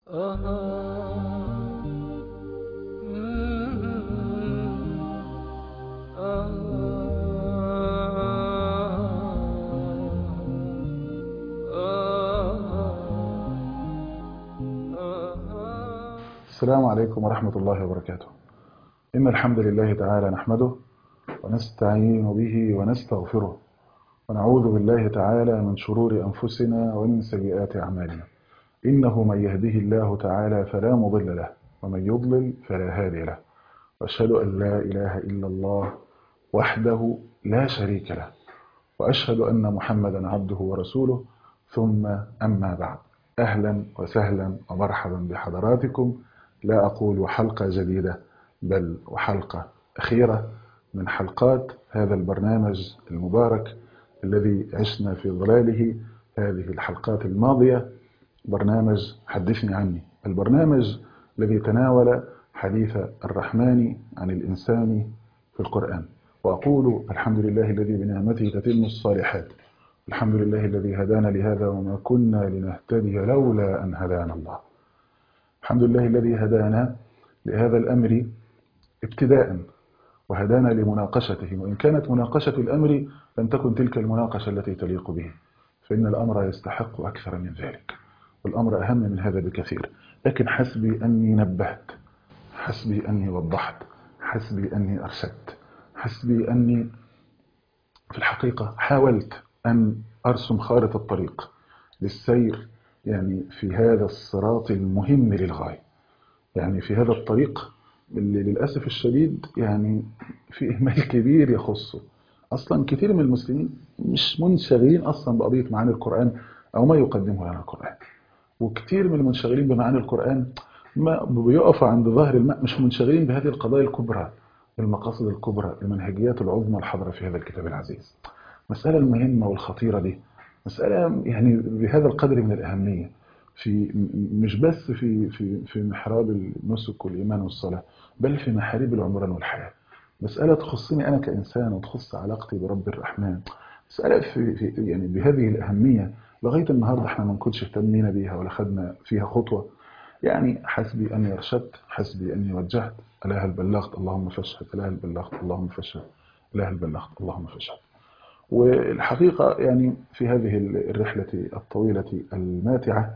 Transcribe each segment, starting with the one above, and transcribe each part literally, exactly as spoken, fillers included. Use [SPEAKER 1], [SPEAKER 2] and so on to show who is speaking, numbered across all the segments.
[SPEAKER 1] السلام عليكم ورحمة الله وبركاته. إن الحمد لله تعالى نحمده ونستعين به ونستغفره ونعوذ بالله تعالى من شرور أنفسنا ومن سيئات أعمالنا. إنه من يهده الله تعالى فلا مضل له ومن يضلل فلا هادي له، وأشهد أن لا إله إلا الله وحده لا شريك له، وأشهد أن محمدا عبده ورسوله، ثم أما بعد. أهلا وسهلا ومرحبا بحضراتكم. لا أقول حلقة جديدة، بل وحلقة أخيرة من حلقات هذا البرنامج المبارك الذي عشنا في ظلاله هذه الحلقات الماضية، برنامج حدثني عني، البرنامج الذي تناول حديث الرحمن عن الإنسان في القرآن. وأقول الحمد لله الذي بنعمته تتم الصالحات، الحمد لله الذي هدانا لهذا وما كنا لنهتدي لولا أن هدانا الله. الحمد لله الذي هدانا لهذا الأمر ابتداء وهدانا لمناقشته، وإن كانت مناقشة الأمر لم تكن تلك المناقشة التي تليق به، فإن الأمر يستحق أكثر من ذلك، والأمر أهم من هذا بكثير. لكن حسبي أني نبهت، حسبي أني وضحت، حسبي أني أرشدت، حسبي أني في الحقيقة حاولت أن أرسم خارطة الطريق للسير، يعني في هذا الصراط المهم للغاية، يعني في هذا الطريق اللي للأسف الشديد يعني في إهمال كبير يخصه. أصلا كثير من المسلمين مش منشغلين أصلا بقضية معاني القرآن أو ما يقدمه لنا القرآن، وكثير من المنشغلين بمعاني القرآن ما بيقفوا عند ظهر الماء، مش منشغلين بهذه القضايا الكبرى، المقاصد الكبرى، المنهجيات العظمى الحاضرة في هذا الكتاب العزيز. مسألة المهمة والخطيرة دي مسألة يعني بهذا القدر من الأهمية، في مش بس في في في محراب النسك والإيمان والصلاة، بل في محاريب العمران والحياة. مسألة تخصني أنا كإنسان وتخص علاقتي برب الرحمن، مسألة في في يعني بهذه الأهمية لغاية النهاردة احنا ما نكونش اهتمينا بيها ولا خدنا فيها خطوة. يعني حسبي أني أرشدت، حسبي أني وجهت، ألا هل بلغت اللهم فاشهد، ألا هل بلغت اللهم فاشهد، ألا هل بلغت اللهم فاشهد. والحقيقة يعني في هذه الرحلة الطويلة الماتعة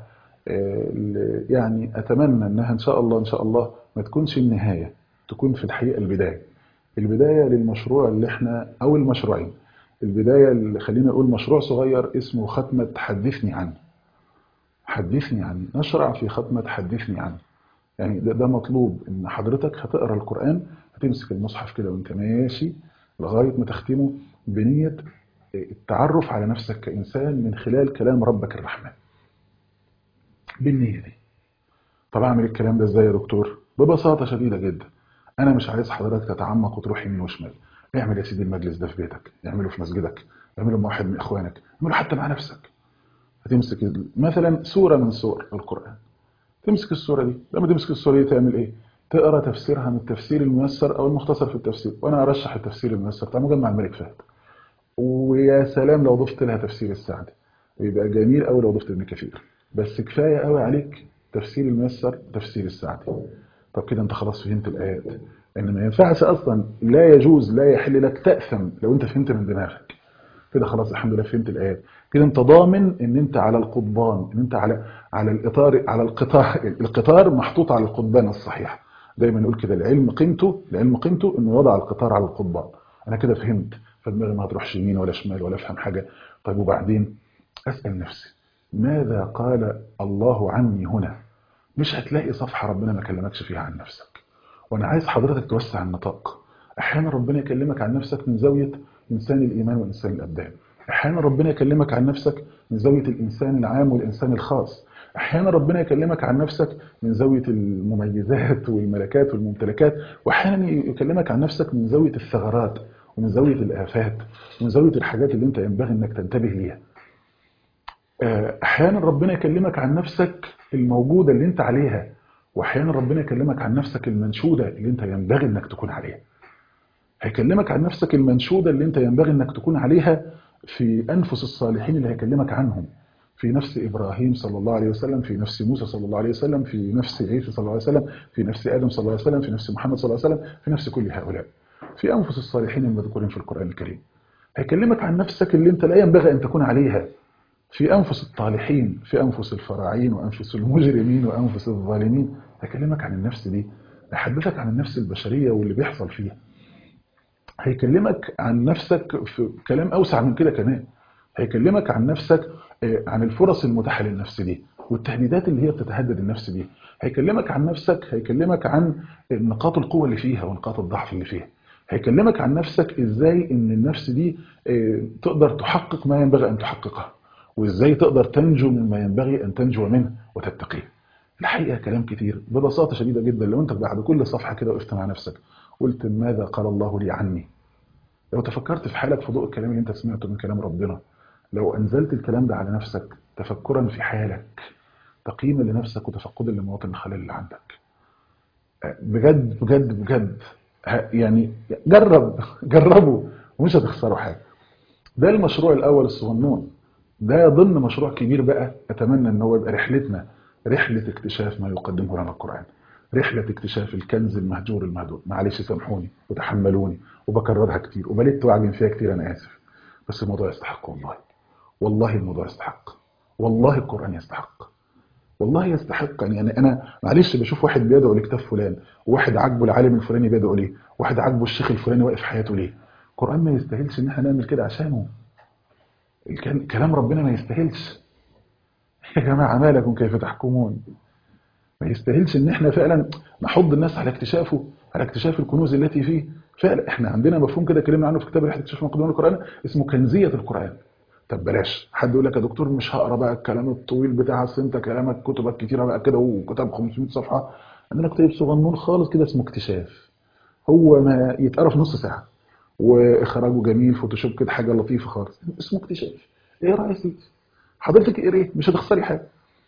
[SPEAKER 1] يعني أتمنى أنها إن شاء الله إن شاء الله ما تكونش النهاية، تكون في الحقيقة البداية، البداية للمشروع اللي احنا أو المشروعين. البداية اللي خلينا نقول مشروع صغير اسمه ختمة حدثني عني. حدثني عني، نشرع في ختمة حدثني عني. يعني ده, ده مطلوب ان حضرتك هتقرأ القرآن، هتمسك المصحف كده وانت ماشي لغاية ما تختمه بنية التعرف على نفسك كإنسان من خلال كلام ربك الرحمن، بالنية دي. طب اعمل الكلام ده ازاي يا دكتور؟ ببساطة شديدة جدا. انا مش عايز حضرتك تتعمق وتروح يمين وشمال. اعمل يا سيدي المجلس ده في بيتك، اعمله في مسجدك، اعمله مع واحد من اخوانك، اعمله حتى مع نفسك. هتمسك مثلا سورة من سور القرآن، تمسك السورة دي، لما تمسك السورة دي تعمل ايه؟ تقرأ تفسيرها من التفسير الميسر او المختصر في التفسير، وانا ارشح التفسير الميسر بتاع مجمع الملك فهد. ويا سلام لو ضفت لها تفسير السعدي، ويبقى جميل قوي لو ضفت ابن كثير، بس كفايه قوي عليك تفسير الميسر تفسير السعدي. طب كده انت خلاص فهمت الايات، ان ما ينفعش اصلا، لا يجوز لا يحل لك تأثم لو انت فهمت من دماغك كده. خلاص الحمد لله فهمت الايات كده، انت ضامن ان انت على القضبان، ان انت على على الاطار، على القطار، القطار محطوط على القضبان الصحيح. دايما نقول كده، العلم قيمته، العلم قيمته انه يضع القطار على القضبان. انا كده فهمت، فدماغي ما هتروحش يمين ولا شمال ولا افهم حاجه. طيب وبعدين اسال نفسي ماذا قال الله عني هنا؟ مش هتلاقي صفحه ربنا ما كلمكش فيها عن نفسك. وانا عايز حضرتك توسع النطاق. احيانا ربنا يكلمك عن نفسك من زاويه انسان الايمان وانسان الابدان، احيانا ربنا يكلمك عن نفسك من زاويه الانسان العام والانسان الخاص، احيانا ربنا يكلمك عن نفسك من زاويه المميزات والملكات والممتلكات، واحيانا يكلمك عن نفسك من زاويه الثغرات ومن زاويه الافات ومن زاويه الحاجات اللي انت ينبغي انك تنتبه ليها. احيانا ربنا يكلمك عن نفسك الموجوده اللي انت عليها، واحيانا ربنا يكلمك عن نفسك المنشوده اللي انت ينبغي انك تكون عليها. هيكلمك عن نفسك المنشودة اللي انت ينبغي انك تكون عليها في انفس الصالحين اللي هيكلمك عنهم، في نفس إبراهيم صلى الله عليه وسلم، في نفس موسى صلى الله عليه وسلم، في نفس عيسى صلى الله عليه وسلم، في نفس آدم صلى الله عليه وسلم، في نفس محمد صلى الله عليه وسلم، في نفس كل هؤلاء، في أنفس الصالحين المذكورين في القرآن الكريم. هيكلمك عن نفسك اللي انت لا ينبغي أن تكون عليها، في أنفس الطالحين، في أنفس الفراعين وأنفس المجرمين وأنفس الظالمين. هيكلمك عن النفس دي، هيحدثك عن النفس البشرية واللي بيحصل فيها. هيكلمك عن نفسك في كلام أوسع من كده كمان. هيكلمك عن نفسك، عن الفرص المتاحة للنفس دي والتهديدات اللي هي بتتهدد النفس دي. هيكلمك عن نفسك، هيكلمك عن نقاط القوة اللي فيها ونقاط الضعف اللي فيها. هيكلمك عن نفسك ازاي ان النفس دي تقدر تحقق ما ينبغي ان تحققه، وازاي تقدر تنجو مما ينبغي ان تنجو منه وتتقيه. الحقيقة كلام كتير ببساطة شديدة جدا. لو انت بعد كل صفحة كده وقفت مع نفسك قلت ماذا قال الله لي عني، لو تفكرت في حالك في ضوء الكلام اللي انت سمعته من كلام ربنا، لو أنزلت الكلام ده على نفسك تفكرا في حالك، تقييما لنفسك وتفقدا لمواطن الخلل اللي عندك، بجد بجد بجد يعني جرب جربوا ومش هتخسروا حاجة. ده المشروع الأول الصغنون، ده ضمن مشروع كبير بقى. أتمنى أن هو يبقى رحلتنا، رحلة اكتشاف ما يقدمه لنا القرآن، رحلة اكتشاف الكنز المهجور المهدور. معلش سامحوني وتحملوني وبكررها كتير وبلدت وعجن فيها كتير، أنا آسف، بس الموضوع يستحق والله. والله الموضوع يستحق، والله القرآن يستحق، والله يستحق. يعني أنا معلش بشوف واحد بيدعو لكتاب فلان، وواحد عاجبه العالم الفلاني بيدعو ليه، واحد عاجبه الشيخ الفلاني واقف حياته ليه. القرآن ما يستاهلش إن احنا نعمل كده عشانه. كلام ربنا ما يستاهلش. يا جماعة ما لكم كيف تحكمون. ما يستاهلش إن احنا فعلا نحض الناس على اكتشافه، على اكتشاف الكنوز التي فيه. فعلا احنا عندنا مفهوم كده اتكلمنا عنه في كتاب رحلة اكتشاف مقدمات القرآن اسمه كنزية القرآن. طب بلاش حد يقول لك يا دكتور مش هقرا بقى الكلام الطويل بتاع، اصل انت كلامك كتبك كتيره بقى كده وكتاب خمسمائة صفحه. عندنا كتاب صغنون خالص كده اسمه اكتشاف، هو ما يتقرا في نص ساعه واخراجه جميل، فوتوشوب كده حاجه لطيفه خالص، اسمه اكتشاف. ايه رايك فيه؟ حضرتك ايه مش هتخسري حاجه.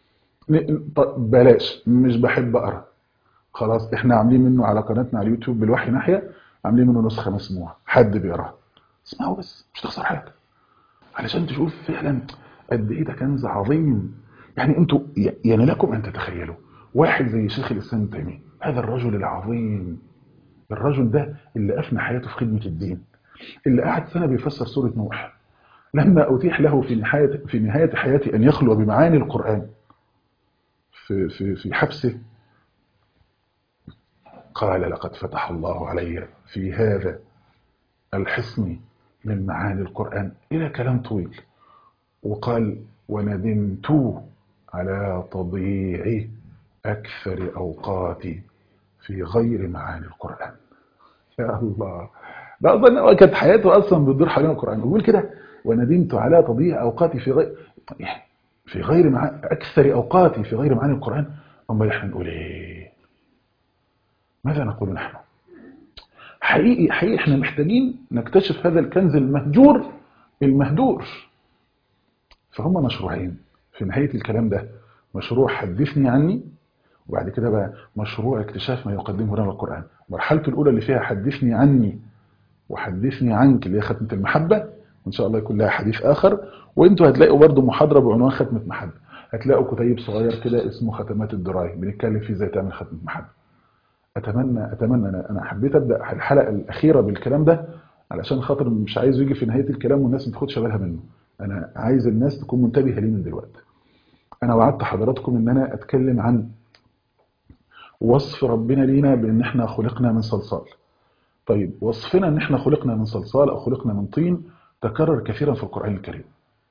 [SPEAKER 1] طب بلاش مش بحب اقرا، خلاص احنا عاملين منه على قناتنا على اليوتيوب بالوحي ناحيه، عاملين منه نسخه مسموعه، حد بيقراها اسمعوا بس مش هتخسر حاجه، علشان تشوف فعلا قد ايه ده كنز عظيم. يعني انتوا يعني لكم ان تتخيلوا واحد زي شيخ الاسلام ابن تيميه، هذا الرجل العظيم، الرجل ده اللي افنى حياته في خدمه الدين، اللي قعد سنه بيفسر سوره نوح، لما اتيح له في نهايه في نهايه حياته ان يخلو بمعاني القران في في في حبسه، قال لقد فتح الله علي في هذا الحصن من معاني القران، الى كلام طويل. وقال وندمت على تضييع أكثر أوقاتي في غير معاني القرآن. يا الله، ده أظن كانت حياته أصلا بتدور حوالين القرآن. يقول كده وندمت على تضييع أوقاتي في غير في غير معاني، أكثر أوقاتي في غير معاني القرآن. أما إحنا نقول إيه؟ ماذا نقول نحن؟ حقيقي حقيقي إحنا محتاجين نكتشف هذا الكنز المهجور المهدور. فهم مشروعين في نهاية الكلام ده، مشروع حدثني عني، وبعد كده بقى مشروع اكتشاف ما يقدمه لنا القرآن. مرحلته الأولى اللي فيها حدثني عني وحدثني عنك اللي هي ختمة المحبة، وإن شاء الله يكون لها حديث آخر. وإنتوا هتلاقوا برضو محاضرة بعنوان ختمة محبة، هتلاقوا كتيب صغير كده اسمه ختمات الدراية بنتكلم فيه ازاي تعمل ختمة محبة. أتمنى أتمنى أنا أنا حبيت أبدأ الحلقة الأخيرة بالكلام ده علشان خاطر مش عايز يجي في نهاية الكلام والناس ما تاخدش بالها منه. أنا عايز الناس تكون منتبهة ليه من دلوقتي. أنا وعدت حضراتكم إن أنا أتكلم عن وصف ربنا لينا بأن احنا خلقنا من صلصال. طيب وصفنا ان احنا خلقنا من صلصال او خلقنا من طين تكرر كثيرا في القرآن الكريم.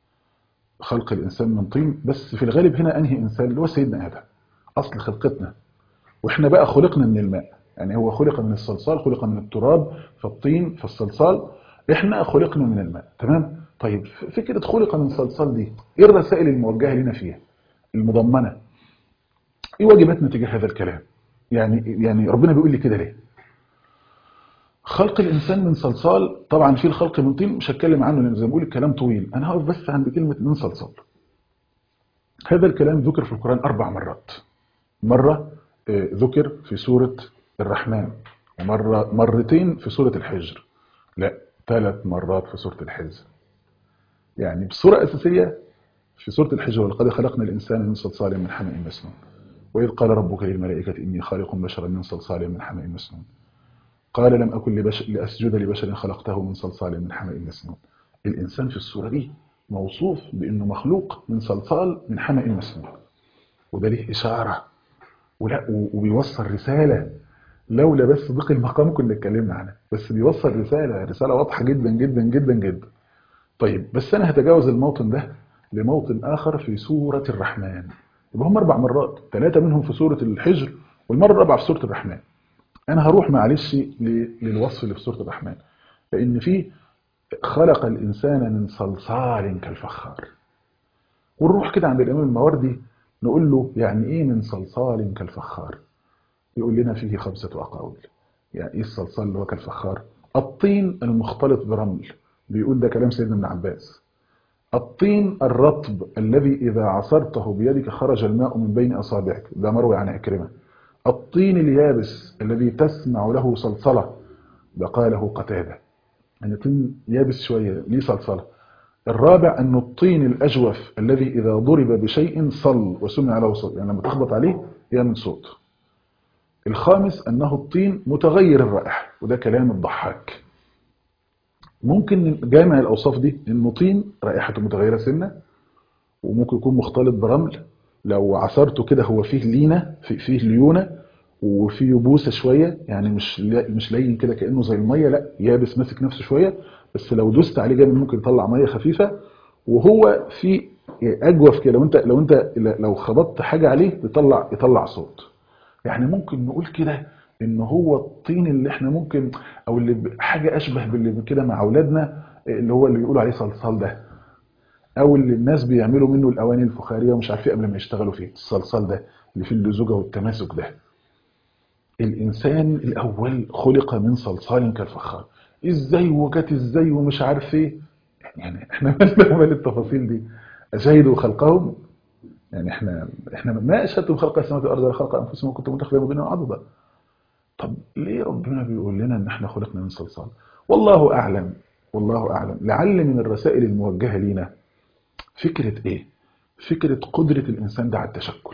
[SPEAKER 1] خلق الإنسان من طين، بس في الغالب هنا أنهي إنسان اللي هو سيدنا آدم أصل خلقتنا، وإحنا بقى خلقنا من الماء. يعني هو خلق من الصلصال، خلق من التراب فالطين فالصلصال، إحنا خلقنا من الماء. تمام. طيب فكرة خلق من صلصال دي إيه الرسائل الموجهة لنا فيها المضمنة؟ إيه واجباتنا تجاه هذا الكلام؟ يعني يعني ربنا بيقول لي كده ليه؟ خلق الإنسان من صلصال، طبعا في الخلق من طين مش هتكلم عنه لأن زي ما بقول الكلام طويل، أنا هقف بس عند كلمة من صلصال. هذا الكلام ذكر في القرآن أربع مرات. مرة ذكر في سورة الرحمن، ومرة مرتين في سورة الحجر، لا ثلاث مرات في سورة الحجر. يعني بصورة أساسية في سورة الحجر ولقد خلقنا الإنسان من صلصال من حمأ مسنون، وإذ قال ربك للملائكة إني خالق بشرا من صلصال من حمأ مسنون، قال لم أكن لبشر لأسجد لبشر خلقته من صلصال من حمأ مسنون. الإنسان في السورة دي موصوف بأنه مخلوق من صلصال من حمأ مسنون، وده ليه إشارة ولا وبيوصل رسالة. لولا بس ضيق المقام كنا اتكلمنا عنها، بس بيوصل رسالة رسالة واضحة جدا جدا جدا جدا. طيب بس أنا هتجاوز الموطن ده لموطن آخر في سورة الرحمن. يبقى هم أربع مرات، ثلاثة منهم في سورة الحجر والمرة الرابعة في سورة الرحمن. أنا هروح معلش للوصف اللي في سورة الرحمن، لأن فيه خلق الإنسان من صلصال كالفخار، ونروح كده عند الإمام الماوردي نقول له يعني إيه من صلصال كالفخار؟ يقول لنا فيه خمسة أقاويل. يعني إيه الصلصال اللي هو كالفخار؟ الطين المختلط برمل، بيقول ده كلام سيدنا ابن عباس. الطين الرطب الذي إذا عصرته بيدك خرج الماء من بين أصابعك، ده مروي عن عكرمة. الطين اليابس الذي تسمع له صلصلة، ده قاله قتادة، أن الطين يابس شوية ليه صلصلة. الرابع أن الطين الأجوف الذي إذا ضرب بشيء صل وسمع له صوت، يعني لما تخبط عليه يعمل صوت. الخامس أنه الطين متغير الرائحة، وده كلام الضحاك. ممكن جامع الأوصاف دي إنه طين رائحته متغيرة سنة، وممكن يكون مختلط برمل، لو عصرته كده هو فيه لينة، فيه ليونة وفيه يبوسة شوية، يعني مش مش لين كده كأنه زي المية، لا يابس ماسك نفسه شوية، بس لو دوست عليه جامد ممكن يطلع مية خفيفة. وهو في أجوف كده، لو انت لو انت لو خبطت حاجة عليه يطلع يطلع صوت. يعني ممكن نقول كده ان هو الطين اللي احنا ممكن، او اللي حاجة اشبه باللي كده مع اولادنا، اللي هو اللي بيقولوا عليه صلصال ده، او اللي الناس بيعملوا منه الاواني الفخاريه ومش عارف ايه قبل ما يشتغلوا فيه، الصلصال ده اللي فيه اللزوجه والتماسك ده. الانسان الاول خلق من صلصال كالفخار. ازاي وجت ازاي ومش عارف ايه، يعني احنا مالنا ومال التفاصيل دي؟ اشهدوا خلقهم، يعني احنا احنا ما اشهدتم خلق السماوات والارض ولا خلق انفسهم وكنتم متخذين بينهم عضدا. طب ليه ربنا بيقول لنا ان احنا خلقنا من صلصال؟ والله اعلم، والله اعلم. لعل من الرسائل الموجهه لينا فكرة ايه؟ فكرة قدرة الانسان ده على التشكل.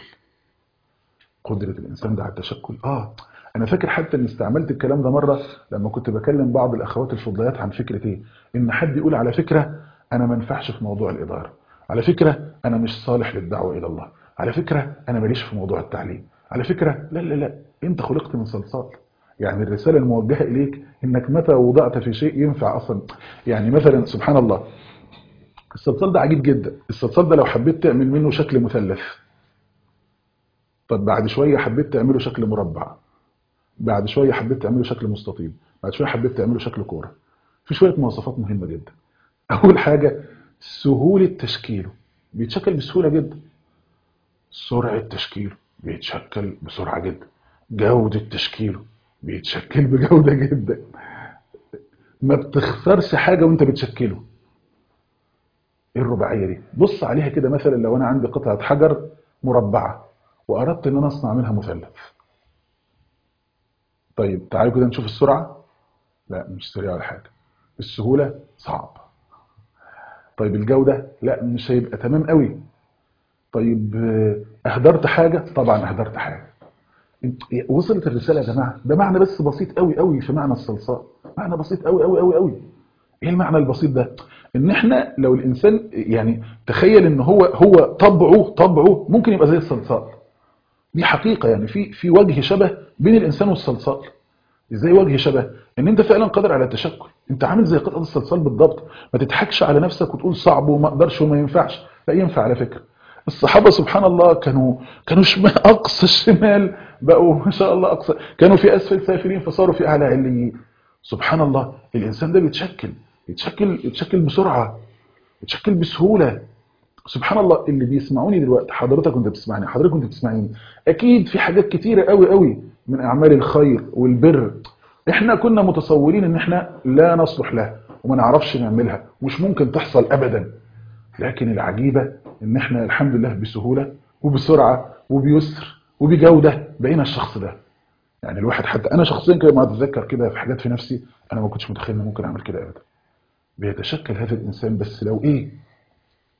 [SPEAKER 1] قدرة الانسان ده على التشكل. اه انا فاكر حتى ان استعملت الكلام ده مرة لما كنت بكلم بعض الاخوات الفضليات عن فكرة ايه؟ ان حد يقول على فكرة انا ما ينفعش في موضوع الادارة، على فكرة انا مش صالح للدعوة الى الله، على فكرة انا ماليش في موضوع التعليم، على فكرة لا لا لا انت خلقت من صلصال. يعني الرسالة الموجهة اليك انك متى وضعت في شيء ينفع اصلا. يعني مثلا سبحان الله، الصلصال ده عجيب جدا. الصلصال ده لو حبيت تعمل منه شكل مثلث، طب بعد شوية حبيت تعمله شكل مربع، بعد شوية حبيت تعمله شكل مستطيل، بعد شوية حبيت تعمله شكل كورة. في شوية مواصفات مهمة جدا. أول حاجة سهولة تشكيله، بيتشكل بسهولة جدا. سرعة تشكيله، بيتشكل بسرعة جدا. جودة تشكيله، بيتشكل بجودة جدا. ما بتخسرش حاجة وانت بتشكله. ايه الرباعية دي؟ بص عليها كده، مثلا لو انا عندي قطعة حجر مربعة واردت ان انا اصنع منها مثلث، طيب تعالوا كده نشوف السرعة. لا مش سريع ولا حاجة. السهولة صعب. طيب الجودة لا مش هيبقى تمام قوي. طيب اهدرت حاجة؟ طبعا اهدرت حاجة. وصلت الرسالة يا جماعة؟ ده معنى بس بسيط قوي قوي في معنى الصلصال، معنى بسيط قوي قوي قوي قوي. ايه المعنى البسيط ده؟ ان احنا لو الانسان يعني تخيل ان هو هو طبعه طبعه ممكن يبقى زي الصلصال. دي حقيقة، يعني في في وجه شبه بين الانسان والصلصال. ازاي وجه شبه؟ ان انت فعلا قادر على التشكل، انت عامل زي قطعة الصلصال بالضبط. ما تضحكش على نفسك وتقول صعب وما اقدرش وما ينفعش، لا ينفع على فكرة. الصحابة سبحان الله كانوا كانوا شمال اقصى الشمال، بقوا ما شاء الله اقصى، كانوا في اسفل سافلين فصاروا في اعلى عليين. سبحان الله، الانسان ده بيتشكل يتشكل يتشكل بسرعة، يتشكل بسهولة. سبحان الله، اللي بيسمعوني دلوقتي، حضرتك كنت بتسمعني، حضرتك كنت بتسمعيني، اكيد في حاجات كتيرة قوي قوي من اعمال الخير والبر احنا كنا متصورين ان احنا لا نصلح لها وما نعرفش نعملها، مش ممكن تحصل ابدا. لكن العجيبة ان احنا الحمد لله بسهولة وبسرعة وبيسر وبجودة بقينا الشخص ده. يعني الواحد حتى انا شخصيا كده ما اتذكر كده في حاجات في نفسي انا ما كنتش متخيل ان ممكن اعمل كده ابدا. بيتشكل هذا الانسان، بس لو ايه،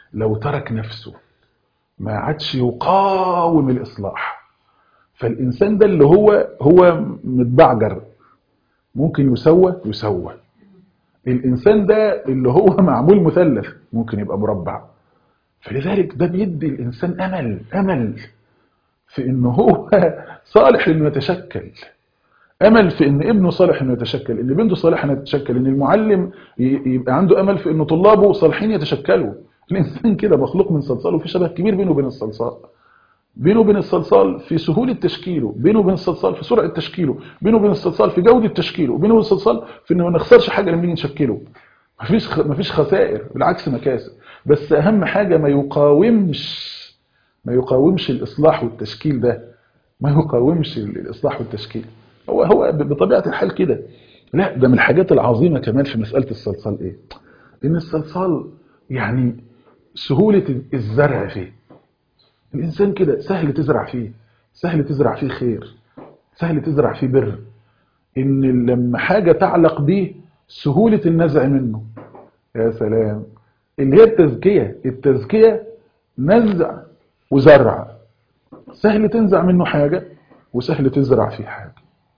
[SPEAKER 1] لو ترك نفسه ما عادش يقاوم الإصلاح. فالإنسان ده اللي هو هو متبعجر ممكن يسوى يسوى. الإنسان ده اللي هو معمول مثلث ممكن يبقى مربع. فلذلك ده بيدي الإنسان أمل أمل في إنه هو صالح إنه يتشكل، أمل في إن ابنه صالح إنه يتشكل، إن بنته صالح إنه يتشكل، إن المعلم يبقى عنده أمل في إنه طلابه صالحين يتشكلوا. الإنسان كده مخلوق من صلصال، وفي شبه كبير بينه وبين الصلصال، بينه وبين الصلصال في سهولة تشكيله، بينه وبين الصلصال في سرعة تشكيله، بينه وبين الصلصال في جودة تشكيله، بينه وبين الصلصال في إنه ما نخسرش حاجة لما نيجي نشكله. مفيش خ... مفيش خسائر، بالعكس مكاسب. بس أهم حاجة ما يقاومش ما يقاومش الإصلاح والتشكيل ده، ما يقاومش الإصلاح والتشكيل. هو هو بطبيعة الحال كده. لا، ده من الحاجات العظيمة كمان في مسألة الصلصال إيه؟ إن الصلصال يعني سهولة الزرع فيه. الإنسان كده سهل تزرع فيه، سهل تزرع فيه خير، سهل تزرع فيه بر. إن لما حاجة تعلق بيه سهولة النزع منه. يا سلام، اللي هي التزكية. التزكية نزع وزرع، سهل تنزع منه حاجة وسهل تزرع فيه حاجة،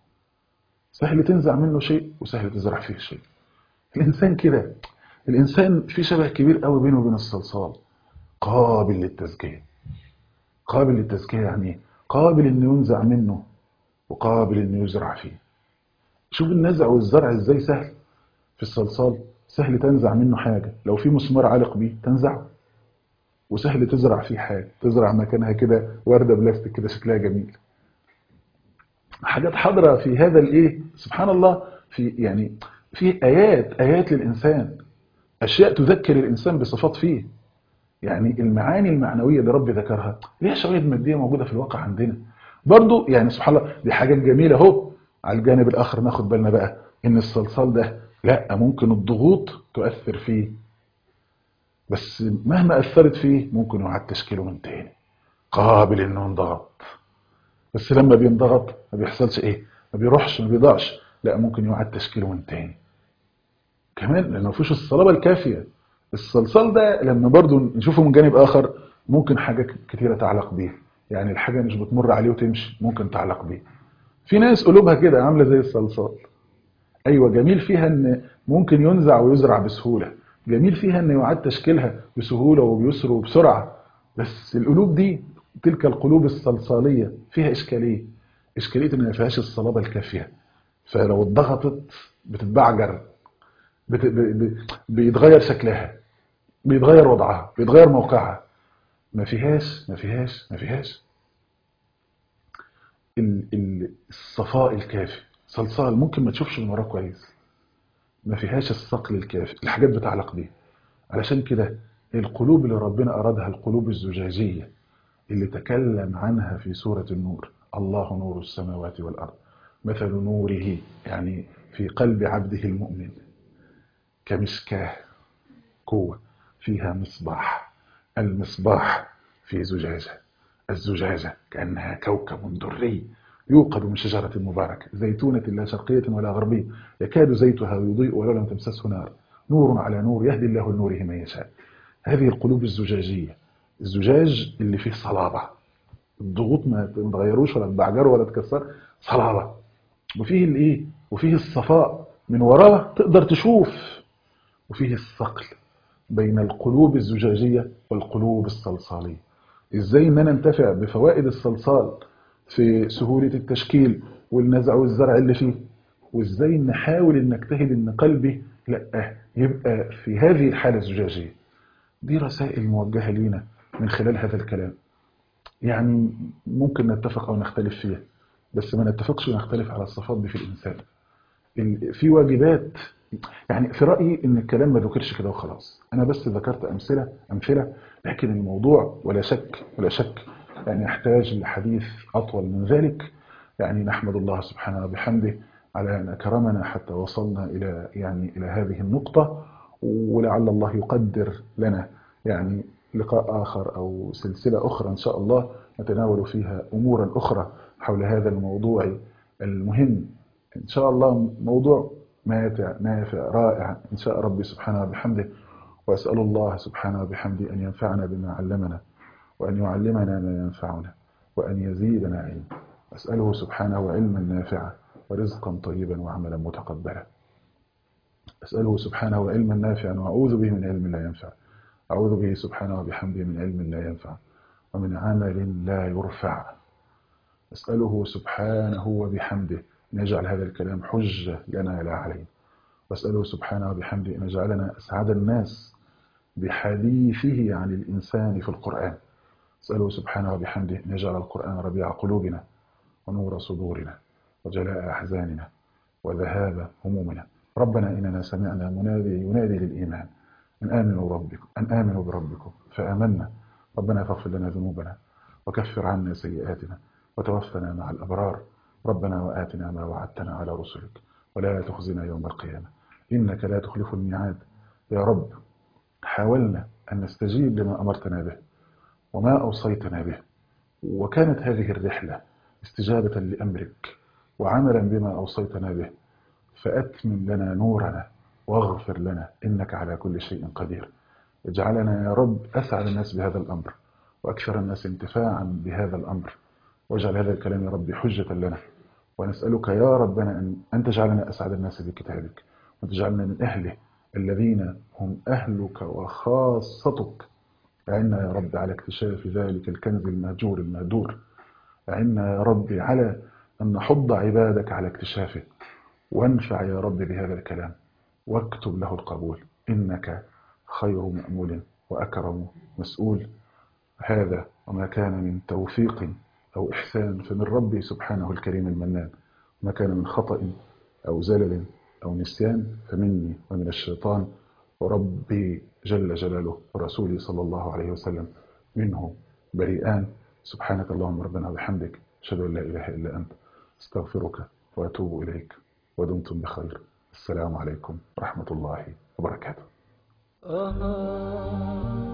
[SPEAKER 1] سهل تنزع منه شيء وسهل تزرع فيه شيء. الإنسان كده، الإنسان في شبه كبير قوي بينه وبين الصلصال، قابل للتزكية. قابل للتزكية يعني قابل إنه ينزع منه وقابل إنه يزرع فيه. شوف النزع والزرع إزاي سهل في الصلصال. سهل تنزع منه حاجة، لو في مسمار علق بيه تنزعه، وسهل تزرع فيه حاجة، تزرع مكانها كده وردة بلاستيك كده شكلها جميل. حاجات حاضرة في هذا الايه، سبحان الله. في يعني في آيات آيات للإنسان، أشياء تذكر الإنسان بصفات فيه. يعني المعاني المعنوية اللي ربي ذكرها ليها شواهد مادية موجودة في الواقع عندنا برضو. يعني سبحان الله، دي حاجات جميلة اهو. على الجانب الآخر ناخد بالنا بقى إن الصلصال ده لا، ممكن الضغوط تؤثر فيه، بس مهما أثرت فيه ممكن يعاد تشكيله من تاني، قابل إنه ينضغط. بس لما بينضغط ما بيحصلش إيه، ما بيروحش ما بيضيعش، لا ممكن يعاد تشكيله من تاني كمان، لأنه مفيش الصلابة الكافية. الصلصال ده لما برضو نشوفه من جانب آخر ممكن حاجات كتيرة تعلق بيه. يعني الحاجة مش بتمر عليه وتمشي، ممكن تعلق بيه. في ناس قلوبها كده عاملة زي الصلصال. أيوة، جميل فيها أن ممكن ينزع ويزرع بسهولة، جميل فيها أن يعاد تشكيلها بسهولة وبيسر وبسرعة. بس القلوب دي، تلك القلوب الصلصالية، فيها إشكالية. إشكالية أن ما فيهاش الصلابة الكافية، فلو اتضغطت بتتبعجر، بت... ب... ب... بيتغير شكلها، بيتغير وضعها، بيتغير موقعها. ما فيهاش ما فيهاش ما فيهاش ال... ال... الصفاء الكافي. صلصال ممكن ما تشوفش من وراه كويس، ما فيهاش الصقل الكافي، الحاجات بتعلق بيه. علشان كده القلوب اللي ربنا أرادها القلوب الزجاجية اللي تكلم عنها في سورة النور، الله نور السماوات والأرض مثل نوره، يعني في قلب عبده المؤمن كمشكاه، قوة فيها مصباح، المصباح في زجاجة، الزجاجة كأنها كوكب دري يوقد من شجرة مباركة زيتونة لا شرقية ولا غربية يكاد زيتها يضيء ولو لم تمسسه نار، نور على نور يهدي الله لنوره من يشاء. هذه القلوب الزجاجية، الزجاج اللي فيه صلابة، الضغوط ما تغيروش ولا تبعجره ولا تكسر، صلابة. وفيه الايه، وفيه الصفاء من وراه تقدر تشوف، وفيه الثقل بين القلوب الزجاجية والقلوب الصلصالية. ازاي ان انا انتفع بفوائد الصلصال في سهولة التشكيل والنزع والزرع اللي فيه، وازاي نحاول ان نجتهد ان قلبي لا يبقى في هذه الحالة الزجاجية. دي رسائل موجهة لينا من خلال هذا الكلام. يعني ممكن نتفق او نختلف فيها، بس ما نتفقش ونختلف على الصفات دي في الانسان. في واجبات. يعني في رأيي ان الكلام ما ذكرش كده وخلاص، انا بس ذكرت امثلة امثلة لكن الموضوع ولا شك ولا شك يعني يحتاج لحديث اطول من ذلك. يعني نحمد الله سبحانه وبحمده على ان اكرمنا حتى وصلنا الى يعني الى هذه النقطة، ولعل الله يقدر لنا يعني لقاء آخر أو سلسلة أخرى إن شاء الله نتناول فيها أمورا أخرى حول هذا الموضوع المهم إن شاء الله. موضوع ماتع نافع رائع إن شاء ربي سبحانه وبحمده. وأسأل الله سبحانه وبحمده أن ينفعنا بما علمنا، وأن يعلمنا ما ينفعنا، وأن يزيدنا علما. أسأله سبحانه علما نافعا ورزقا طيبا وعملا متقبلا. أسأله سبحانه علما نافعا وأعوذ به من علم لا ينفع. أعوذ به سبحانه وبحمده من علم لا ينفع ومن عمل لا يرفع. أسأله سبحانه وبحمده أن يجعل هذا الكلام حجة لنا لا علينا. وأسأله سبحانه وبحمده أن يجعلنا أسعد الناس بحديثه عن الإنسان في القرآن. أسأله سبحانه وبحمده أن يجعل القرآن ربيع قلوبنا ونور صدورنا وجلاء أحزاننا وذهاب همومنا. ربنا إننا سمعنا منادي ينادي للإيمان أن آمنوا ربكم أن آمنوا بربكم فآمنا. ربنا فاغفر لنا ذنوبنا وكفر عنا سيئاتنا وتوفنا مع الأبرار. ربنا وآتنا ما وعدتنا على رسلك ولا تخزنا يوم القيامة إنك لا تخلف الميعاد. يا رب، حاولنا أن نستجيب لما أمرتنا به وما أوصيتنا به، وكانت هذه الرحلة استجابة لأمرك وعملا بما أوصيتنا به، فأتمم لنا نورنا واغفر لنا إنك على كل شيء قدير. اجعلنا يا رب أسعد الناس بهذا الأمر وأكثر الناس انتفاعا بهذا الأمر، واجعل هذا الكلام يا رب حجة لنا. ونسألك يا ربنا أن تجعلنا أسعد الناس بكتابك، وتجعلنا من أهله الذين هم أهلك وخاصتك. أعنا يا رب على اكتشاف ذلك الكنز المهجور المهدور. أعنا يا رب على أن نحض عبادك على اكتشافه، وانفع يا رب بهذا الكلام واكتب له القبول، إنك خير مأمول وأكرم مسؤول. هذا وما كان من توفيق أو إحسان فمن ربي سبحانه الكريم المنان، وما كان من خطأ أو زلل أو نسيان فمني ومن الشيطان، وربي جل جلاله ورسولي صلى الله عليه وسلم منه بريئان. سبحانك اللهم ربنا وبحمدك، أشهد أن لا إله إلا أنت، استغفرك وأتوب إليك، ودمتم بخير. السلام عليكم ورحمة الله وبركاته.